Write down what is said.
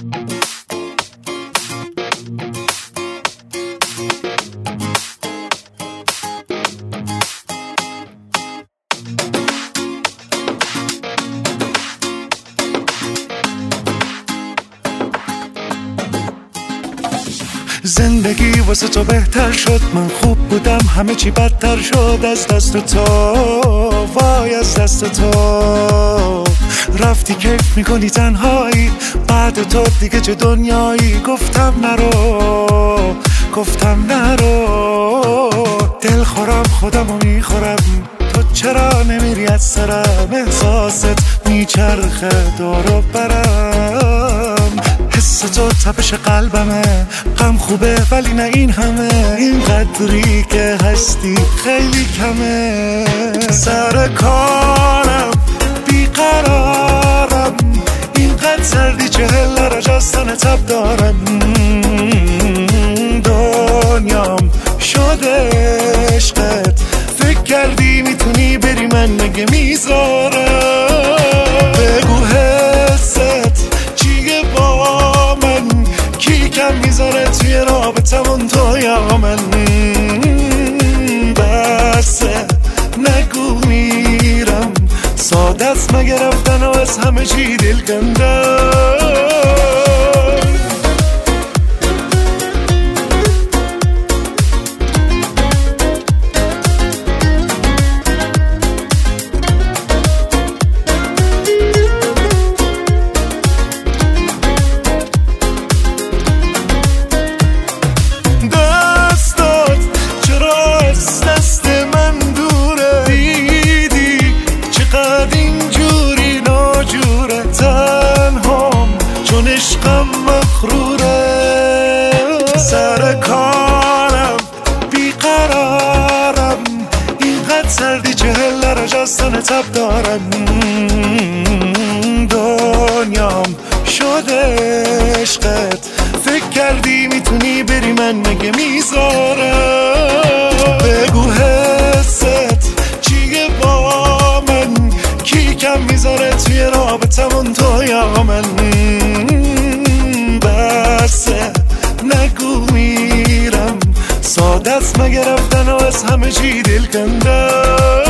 زندگی واسه تو بهتر شد، من خوب بودم همه چی بدتر شد. از دست تو وای، از دست تو رفتی کیف میکنی تنهایی، بعد تو دیگه چه دنیایی. گفتم نرو، گفتم نرو، دل خورم خودمو میخورم، تو چرا نمیری از سرم؟ احساست میچرخه دورو برم، حس تو تپش قلبمه، غم خوبه ولی نه این همه، این قدری که هستی خیلی کمه. سر کارم بیقرارم، اینقدر سردی 40 درجه از تن تب دارم، دنیام شده عشقت، فکر کردی میتونی بری من مگه میذارم؟ بگو حست چیه با من، کی کم میذاره توی رابطمون تو یا من؟ بسه نگو میرم، ساده است مگه رفتن و از همه چی دل کندم؟ سر کارم بیقرارم، اینقدر سردی 40 درجه از تن تب دارم، دنیام شده عشقت، فکر کردی میتونی بری من مگه میذارم؟ بگو حست چیه با من، کی کم میذاره توی رابطمون تو یا من؟ بسه نگو میرم، ساده است مگه رفتن و از همه چی دل کندم؟